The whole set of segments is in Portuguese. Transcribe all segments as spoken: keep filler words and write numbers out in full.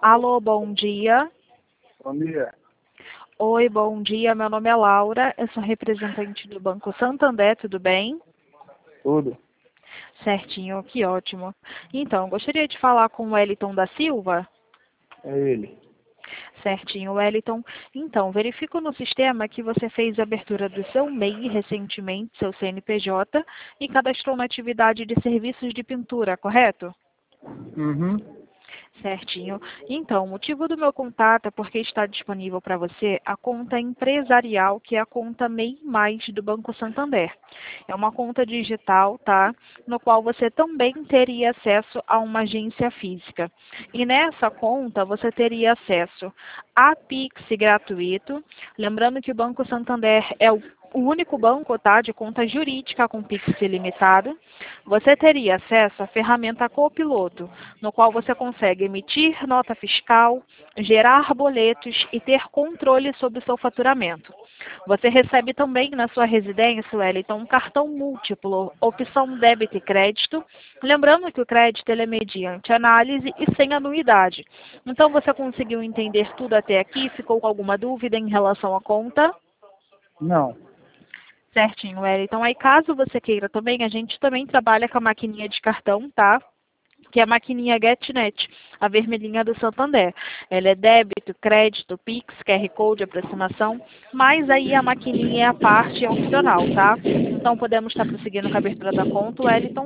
Alô, bom dia. Bom dia. Oi, bom dia. Meu nome é Laura. Eu sou representante do Banco Santander, tudo bem? Tudo? Certinho, que ótimo. Então, gostaria de falar com o Wellington da Silva. É ele. Certinho, Wellington. Então, verifico no sistema que você fez a abertura do seu M E I recentemente, seu C N P J, e cadastrou na atividade de serviços de pintura, correto? Uhum. Certinho. Então, o motivo do meu contato é porque está disponível para você a conta empresarial, que é a conta M E I Mais do Banco Santander. É uma conta digital, tá? No qual você também teria acesso a uma agência física. E nessa conta você teria acesso a Pix gratuito. Lembrando que o Banco Santander é o o único banco, tá, de conta jurídica com Pix ilimitado. Você teria acesso à ferramenta Copiloto, no qual você consegue emitir nota fiscal, gerar boletos e ter controle sobre o seu faturamento. Você recebe também na sua residência, Wellington, um cartão múltiplo, opção débito e crédito. Lembrando que o crédito ele é mediante análise e sem anuidade. Então, você conseguiu entender tudo até aqui? Ficou com alguma dúvida em relação à conta? Não. Certinho, Wellington. Aí, caso você queira também, a gente também trabalha com a maquininha de cartão, tá? Que é a maquininha GetNet, a vermelhinha do Santander. Ela é débito, crédito, Pix, Q R Code, aproximação, mas aí a maquininha é a parte opcional, tá? Então, podemos estar prosseguindo com a abertura da conta, Wellington.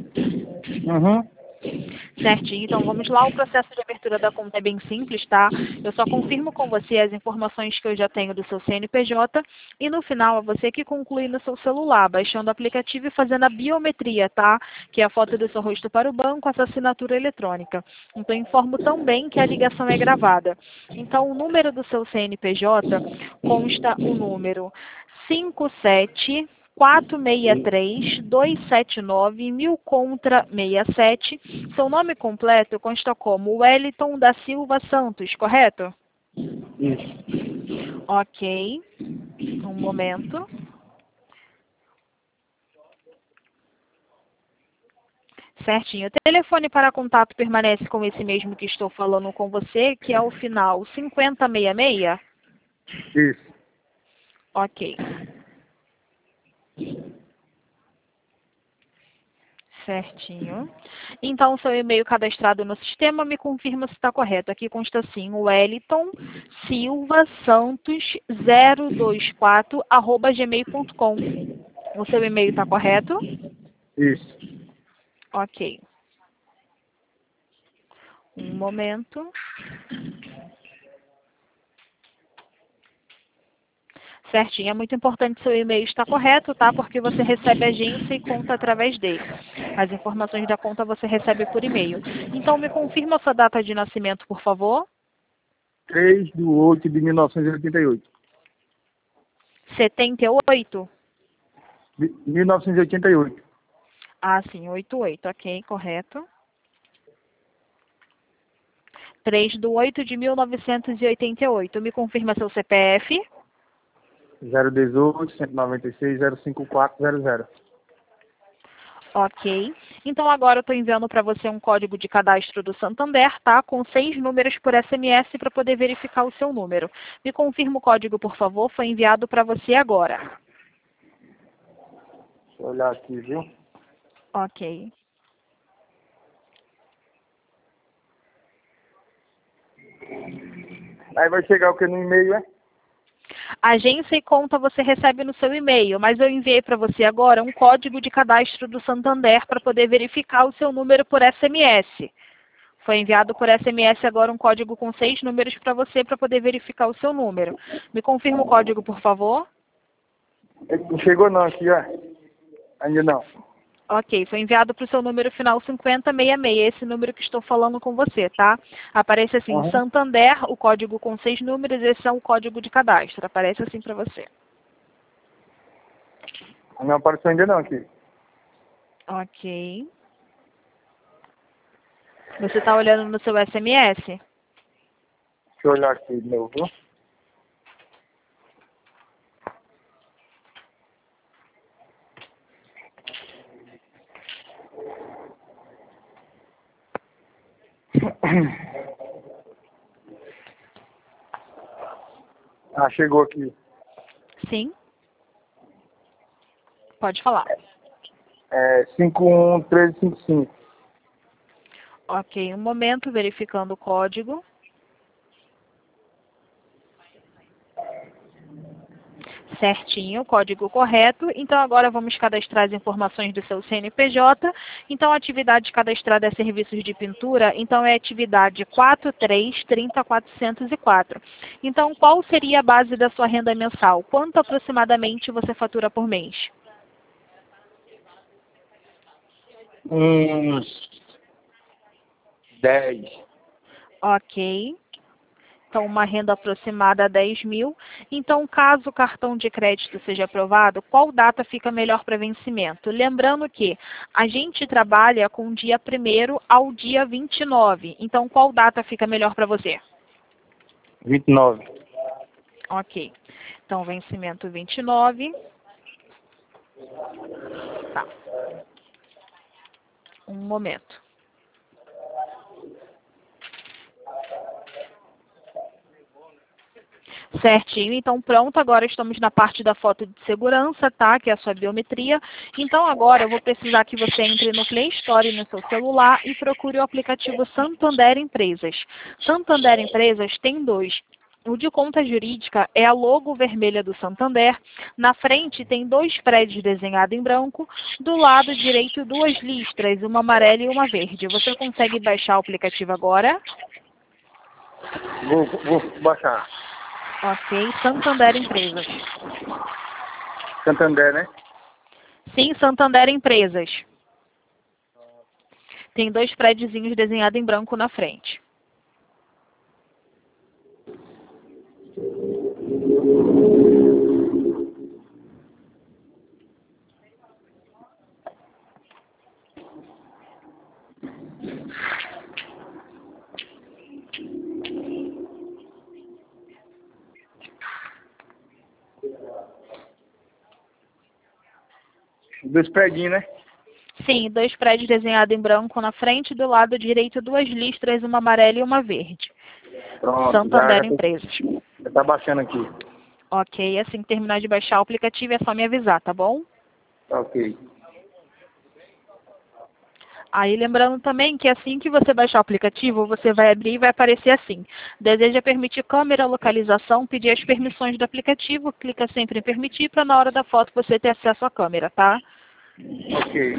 Uhum. Certinho, então vamos lá. O processo de abertura da conta é bem simples, tá? Eu só confirmo com você as informações que eu já tenho do seu C N P J e no final é você que conclui no seu celular, baixando o aplicativo e fazendo a biometria, tá? Que é a foto do seu rosto para o banco, essa assinatura eletrônica. Então informo também que a ligação é gravada. Então o número do seu C N P J consta o número cinco sete quatro seis três, dois sete nove, mil contra sessenta e sete. Seu nome completo consta como Wellington da Silva Santos, correto? Isso. Ok. Um momento. Certinho. O telefone para contato permanece com esse mesmo que estou falando com você, que é o final cinquenta sessenta e seis? Isso. Ok. Certinho. Então, seu e-mail cadastrado no sistema me confirma se está correto. Aqui consta assim, Wellington Silva Santos zero dois quatro arroba gmail ponto com. O seu e-mail está correto? Isso. Ok. Um momento. Certinho. É muito importante seu e-mail estar correto, tá? Porque você recebe agência e conta através dele. As informações da conta você recebe por e-mail. Então, me confirma a sua data de nascimento, por favor. três de oito de mil novecentos e oitenta e oito. setenta e oito? Mi- mil novecentos e oitenta e oito. Ah, sim, oitenta e oito, ok, correto. três de oito de mil novecentos e oitenta e oito. Me confirma seu C P F? zero dezoito, cento e noventa e seis, zero cinquenta e quatro zero zero. Ok. Então agora eu estou enviando para você um código de cadastro do Santander, tá? Com seis números por S M S para poder verificar o seu número. Me confirma o código, por favor. Foi enviado para você agora. Deixa eu olhar aqui, viu? Ok. Aí vai chegar o que no e-mail, é? Agência e conta você recebe no seu e-mail, mas eu enviei para você agora um código de cadastro do Santander para poder verificar o seu número por S M S. Foi enviado por S M S agora um código com seis números para você para poder verificar o seu número. Me confirma o código, por favor. É que Não chegou não aqui, ó. Ainda não. Ok, foi enviado para o seu número final cinquenta sessenta e seis, esse número que estou falando com você, tá? Aparece assim, Uhum. Santander, o código com seis números, esse é o código de cadastro. Aparece assim para você. Não apareceu ainda não aqui. Ok. Você está olhando no seu S M S? Deixa eu olhar aqui de novo, viu? Ah, chegou aqui. Sim. Pode falar. É cinco um três cinco cinco. Ok, um momento, verificando o código. Certinho, código correto. Então, agora vamos cadastrar as informações do seu C N P J. Então, a atividade cadastrada é serviços de pintura. Então, é atividade quatro três três zero quatrocentos e quatro. Então, qual seria a base da sua renda mensal? Quanto aproximadamente você fatura por mês? Uns dez. Ok. Então, uma renda aproximada a dez mil. Então, caso o cartão de crédito seja aprovado, qual data fica melhor para vencimento? Lembrando que a gente trabalha com o dia primeiro ao dia vinte e nove. Então, qual data fica melhor para você? vinte e nove. Ok. Então, vencimento vinte e nove. Tá. Um momento. Certinho, então pronto, agora estamos na parte da foto de segurança, tá? Que é a sua biometria. Então agora eu vou precisar que você entre no Play Store no seu celular e procure o aplicativo Santander Empresas. Santander Empresas tem dois. O de conta jurídica é a logo vermelha do Santander. Na frente tem dois prédios desenhados em branco. Do lado direito, duas listras, uma amarela e uma verde. Você consegue baixar o aplicativo agora? Vou, vou baixar. Ok, Santander Empresas. Santander, né? Sim, Santander Empresas. Tem dois prédiozinhos desenhados em branco na frente. Dois prédios, né? Sim, dois prédios desenhados em branco na frente, do lado direito duas listras, uma amarela e uma verde. Pronto. Santander Já, já, Empresas. já tá baixando aqui. Ok, assim que terminar de baixar o aplicativo é só me avisar, tá bom? Ok. Aí lembrando também que assim que você baixar o aplicativo, você vai abrir e vai aparecer assim. Deseja permitir câmera, localização, pedir as permissões do aplicativo, clica sempre em permitir para na hora da foto você ter acesso à câmera, tá? Ok.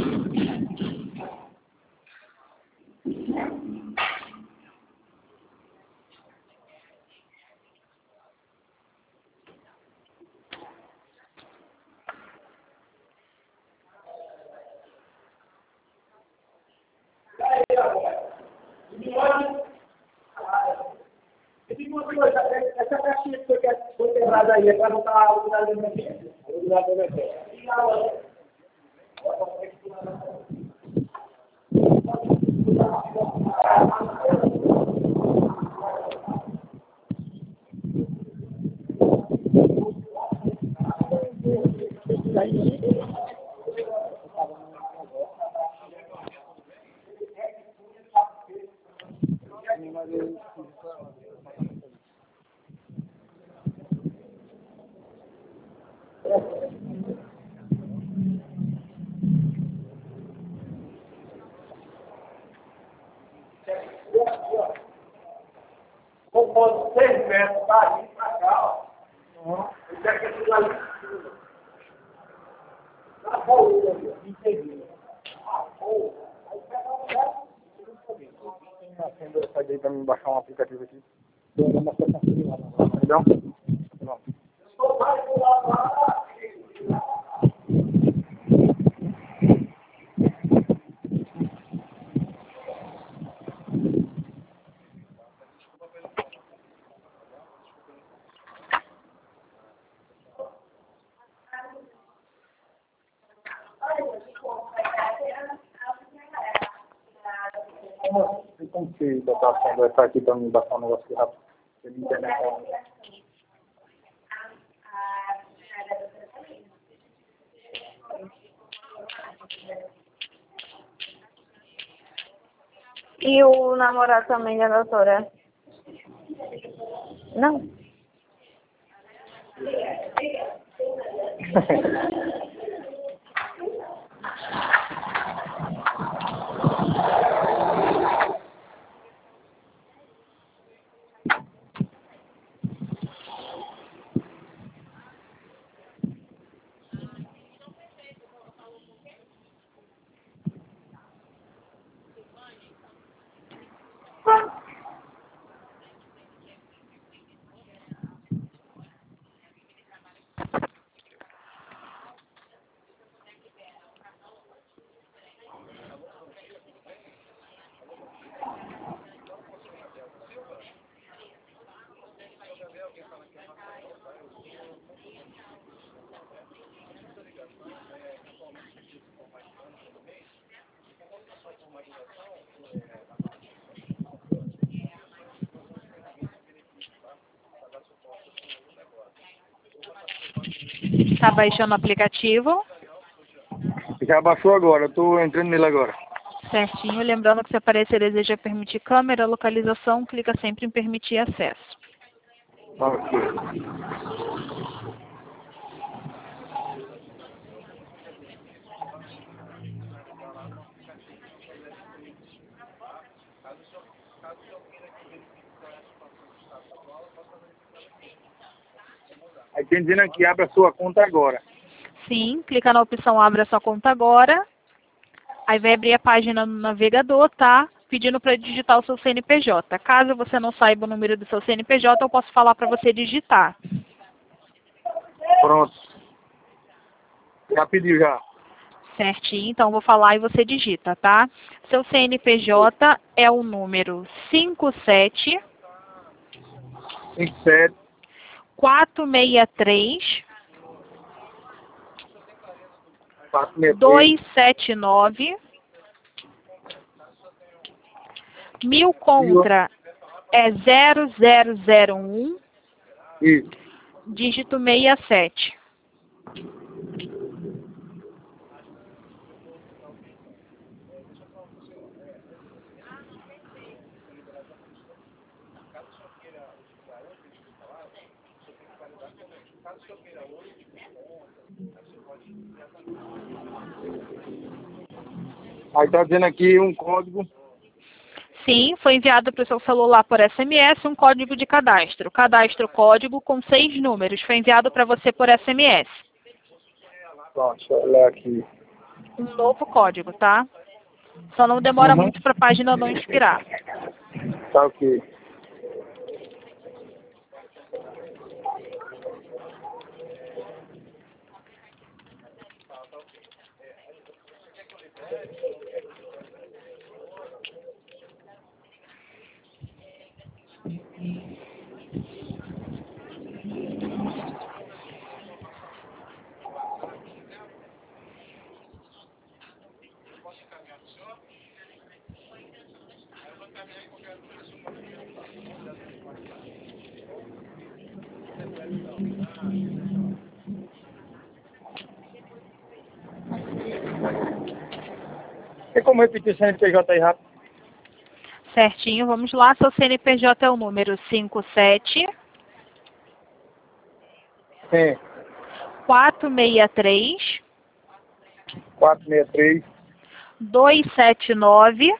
Essa caixinha que foi quebrada aí é para botar o lugar de emergência. O lugar de emergência. Com seis metros dali para cá, ó. Isso aqui é tudo ali. Na boa, entendi. Ah, pô. Aí pega um lugar. Pode ir para mim baixar um aplicativo aqui. Perdão? Não. Tem como se botar a sonda essa aqui para mim baixar um negócio aqui rápido? Tem internet é... E o namorado também da doutora? Não. Tá baixando o aplicativo. Já baixou agora, eu tô entrando nele agora. Certinho. Lembrando que se aparecer deseja permitir câmera, localização, clica sempre em permitir acesso. Ok. Aí tem dizendo aqui, abre a sua conta agora. Sim, clica na opção Abra sua conta agora. Aí vai abrir a página no navegador, tá? Pedindo para digitar o seu C N P J. Caso você não saiba o número do seu C N P J, eu posso falar para você digitar. Pronto. Já pediu já. Certinho, então eu vou falar e você digita, tá? Seu C N P J é o número cinco sete cinco sete quatro seis três quatro seis dois sete nove. Mil contra é zero zero zero um, Isso. dígito sessenta e sete. Aí tá dizendo aqui um código. Sim, foi enviado para o seu celular por S M S um código de cadastro. Cadastro código com seis números. Foi enviado para você por S M S. Tá, deixa eu olhar aqui. Um novo código, tá? Só não demora Uhum. muito para a página não expirar. Tá ok. Tem como repetir o C N P J aí rápido? Certinho, vamos lá. Seu C N P J é o número cinco sete Sim. quatro seis três quatro seis três dois sete nove.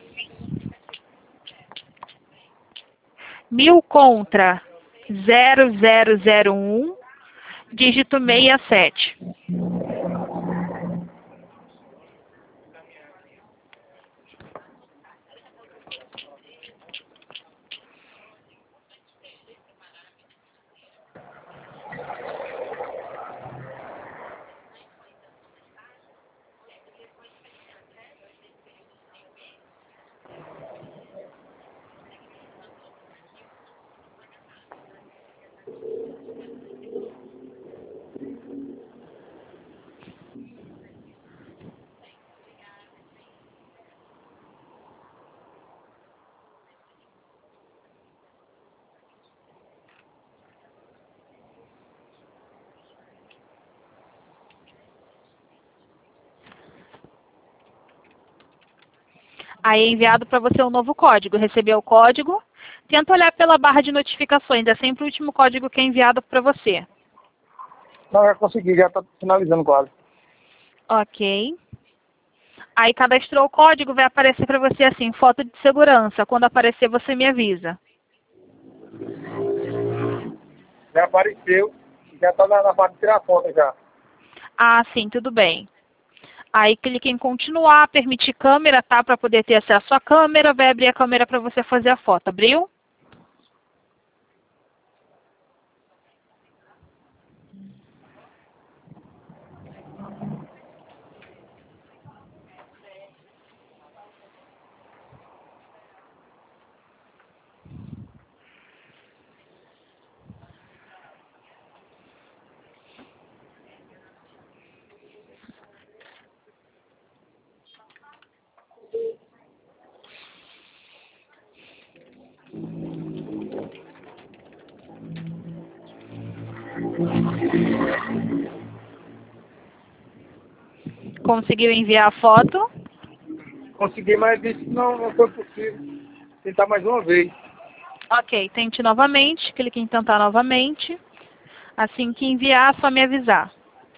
Mil contra zero zero zero um, dígito sessenta e sete. Aí é enviado para você um novo código. Recebeu o código? Tenta olhar pela barra de notificações. É sempre o último código que é enviado para você. Não, já consegui, já tá finalizando quase. Ok. Aí cadastrou o código, vai aparecer para você assim, foto de segurança. Quando aparecer, você me avisa. Já apareceu, já tá na, na parte de tirar foto já. Ah, sim, tudo bem. Aí clique em continuar, permitir câmera, tá? Para poder ter acesso à câmera, vai abrir a câmera para você fazer a foto. Abriu? Conseguiu enviar a foto? Consegui, mas disse que não, não foi possível. Tentar mais uma vez. Ok, tente novamente, clique em tentar novamente. Assim que enviar, é só me avisar.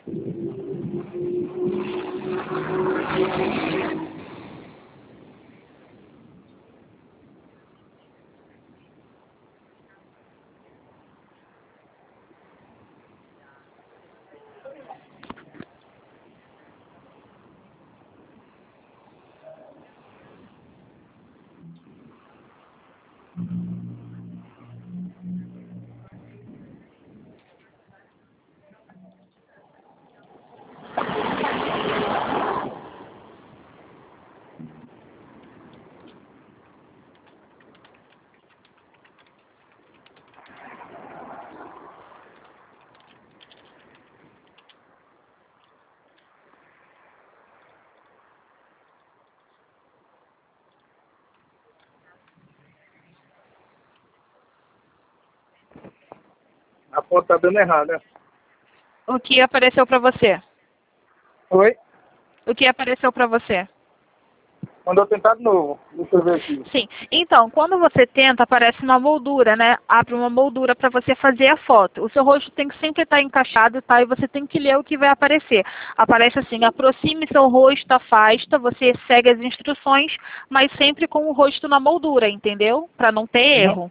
A foto tá dando errada. O que apareceu para você? Oi? O que apareceu para você? Mandou tentar de novo. Deixa eu ver aqui. Sim. Então, quando você tenta, aparece uma moldura, né? Abre uma moldura para você fazer a foto. O seu rosto tem que sempre estar encaixado, tá? E você tem que ler o que vai aparecer. Aparece assim, aproxime seu rosto, afasta, você segue as instruções, mas sempre com o rosto na moldura, entendeu? Para não ter erro.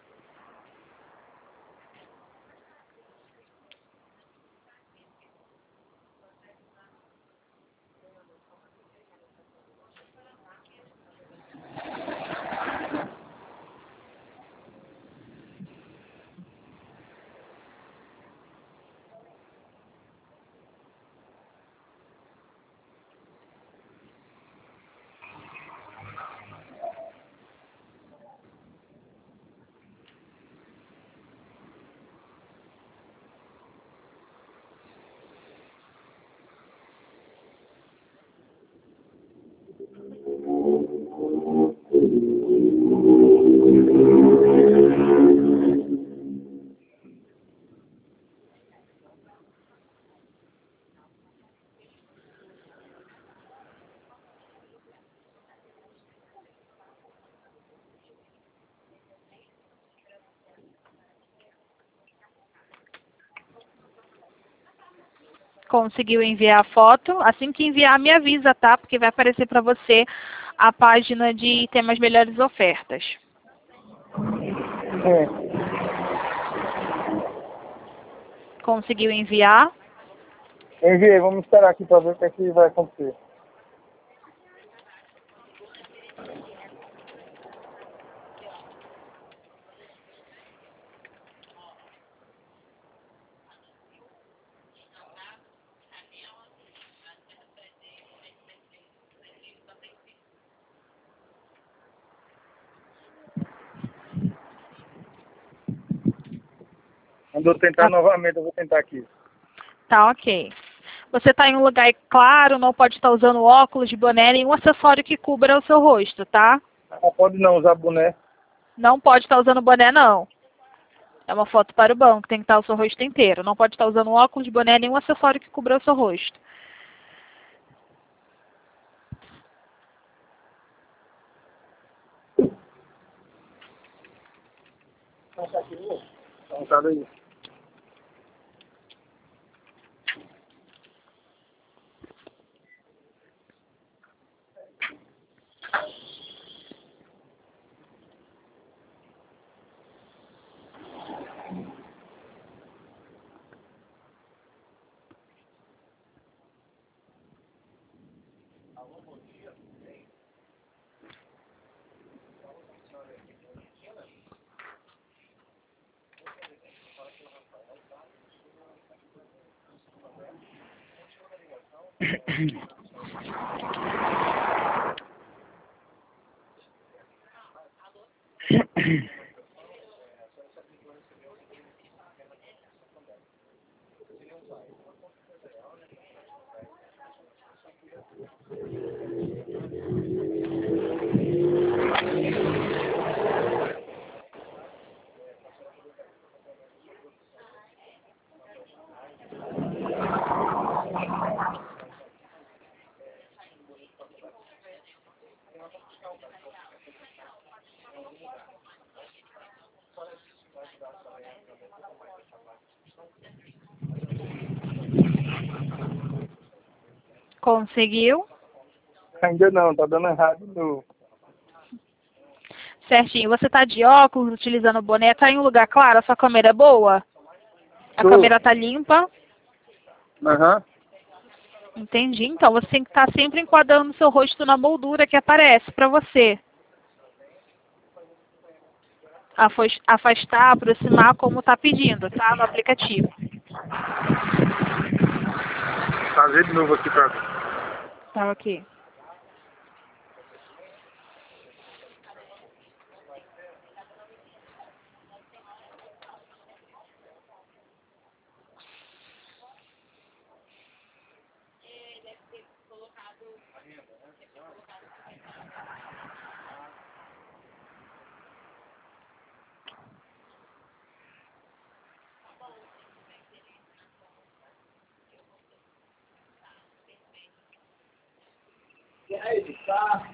Conseguiu enviar a foto? Assim que enviar, me avisa, tá? Porque vai aparecer para você a página de temas melhores ofertas. É. Conseguiu enviar? Enviei, vamos esperar aqui para ver o que, é que vai acontecer. Mandou tentar Ah, novamente, eu vou tentar aqui. tá, ok. Você está em um lugar claro, não pode estar usando óculos, boné, nenhum acessório que cubra o seu rosto, tá? Não pode não usar boné. Não pode estar usando boné, não. É uma foto para o banco, tem que estar o seu rosto inteiro. Não pode estar usando óculos, boné, nenhum acessório que cubra o seu rosto. Então tá aí. Conseguiu? Ainda não, tá dando errado de novo. Certinho. Você tá de óculos, utilizando boné, tá em um lugar claro? A sua câmera é boa? A Tô. câmera tá limpa? Aham. Entendi. Então, você tem que estar sempre enquadrando o seu rosto na moldura que aparece para você. Afas- Afastar, aproximar, como tá pedindo, tá? No aplicativo. Fazer de novo aqui pra... Tá, ok. E aí, tá?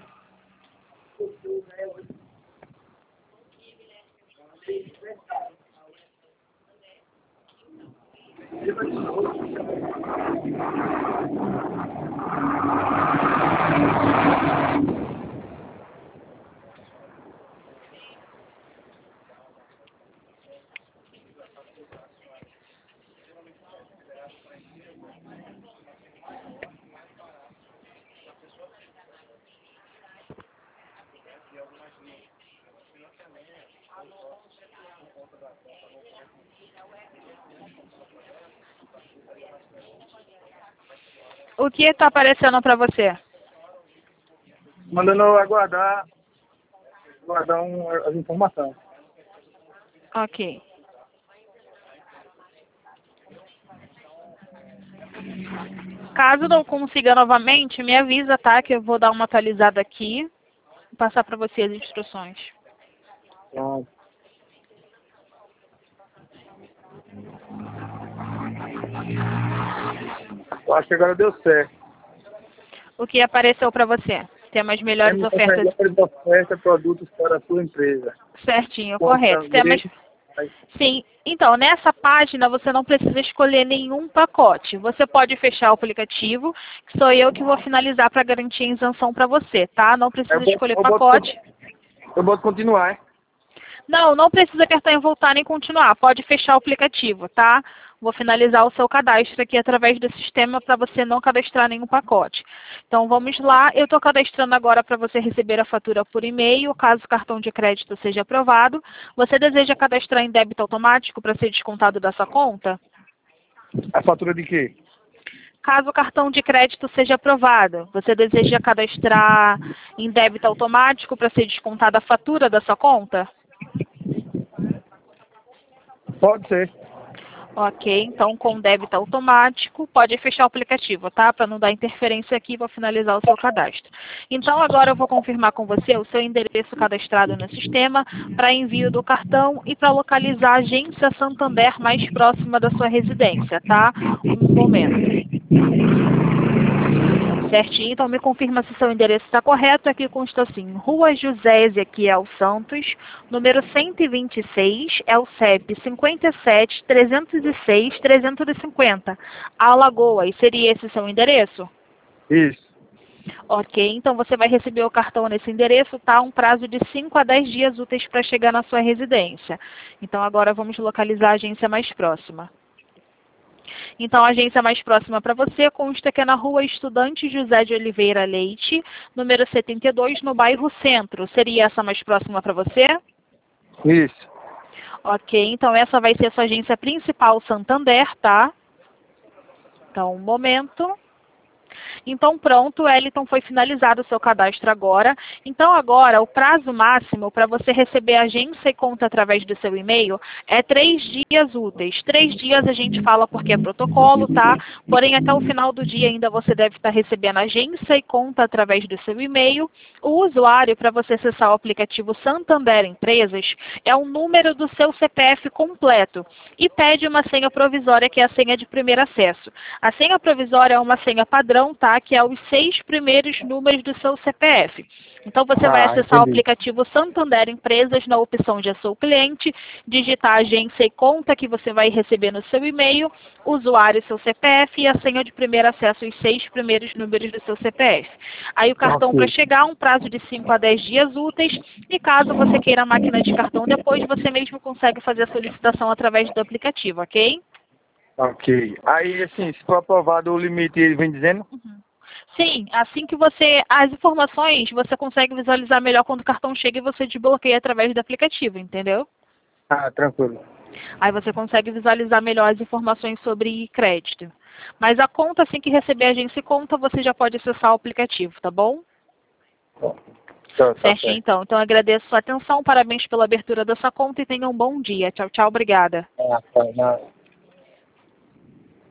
O que está aparecendo para você? Mandando eu aguardar, aguardar um, as informações. Ok. Caso não consiga novamente, me avisa, tá? Que eu vou dar uma atualizada aqui e passar para você as instruções. Pronto. Eu acho que agora deu certo. O que apareceu para você? Temos melhores Temos ofertas. melhores ofertas, produtos para a sua empresa. Certinho, Conta correto. Temos... dele. Sim. Então, nessa página você não precisa escolher nenhum pacote. Você pode fechar o aplicativo, que sou eu que vou finalizar para garantir a isenção para você, tá? Não precisa Eu boto, escolher eu boto, pacote. eu boto continuar, hein? Não, não precisa apertar em voltar nem continuar. Pode fechar o aplicativo, tá? Vou finalizar o seu cadastro aqui através do sistema para você não cadastrar nenhum pacote. Então, vamos lá. Eu estou cadastrando agora para você receber a fatura por e-mail, caso o cartão de crédito seja aprovado. Você deseja cadastrar em débito automático para ser descontado da sua conta? A fatura de quê? Caso o cartão de crédito seja aprovado, você deseja cadastrar em débito automático para ser descontada a fatura da sua conta? Pode ser. Ok, então com débito automático, pode fechar o aplicativo, tá? Para não dar interferência aqui, vou finalizar o seu cadastro. Então agora eu vou confirmar com você o seu endereço cadastrado no sistema para envio do cartão e para localizar a agência Santander mais próxima da sua residência, tá? Um momento. Certinho, então me confirma se seu endereço está correto. Aqui consta assim, Rua José Ezequiel Santos, número cento e vinte e seis, é o C E P cinquenta e sete, trezentos e seis, trezentos e cinquenta, Alagoas. Seria esse seu endereço? Isso. Ok, então você vai receber o cartão nesse endereço, tá? Um prazo de cinco a dez dias úteis para chegar na sua residência. Então agora vamos localizar a agência mais próxima. Então, a agência mais próxima para você consta que é na rua Estudante José de Oliveira Leite, número setenta e dois, no bairro Centro. Seria essa mais próxima para você? Isso. Ok, então essa vai ser a sua agência principal, Santander, tá? Então, um momento. Então, pronto, Wellington, foi finalizado o seu cadastro agora. Então, agora, o prazo máximo para você receber agência e conta através do seu e-mail é três dias úteis. Três dias a gente fala porque é protocolo, tá? Porém, até o final do dia ainda você deve estar recebendo agência e conta através do seu e-mail. O usuário, para você acessar o aplicativo Santander Empresas, é o número do seu C P F completo e pede uma senha provisória, que é a senha de primeiro acesso. A senha provisória é uma senha padrão, tá? Que é os seis primeiros números do seu C P F. Então, você vai Ah, acessar o entendi. aplicativo Santander Empresas na opção de Eu Sou Cliente, digitar agência e conta que você vai receber no seu e-mail, usuário, seu C P F e a senha de primeiro acesso, os seis primeiros números do seu C P F. Aí o cartão Ok. para chegar, um prazo de cinco a dez dias úteis, e caso você queira a máquina de cartão depois, você mesmo consegue fazer a solicitação através do aplicativo, ok? Ok. Aí, assim, se for aprovado o limite, ele vem dizendo? Sim, assim que você... As informações você consegue visualizar melhor quando o cartão chega e você desbloqueia através do aplicativo, entendeu? Ah, tranquilo. Aí você consegue visualizar melhor as informações sobre crédito. Mas a conta, assim que receber a agência e conta, você já pode acessar o aplicativo, tá bom? Tá, tá Certinho, certo. então. Então, eu agradeço a sua atenção, parabéns pela abertura dessa conta e tenha um bom dia. Tchau, tchau, obrigada. Ah, tá, não.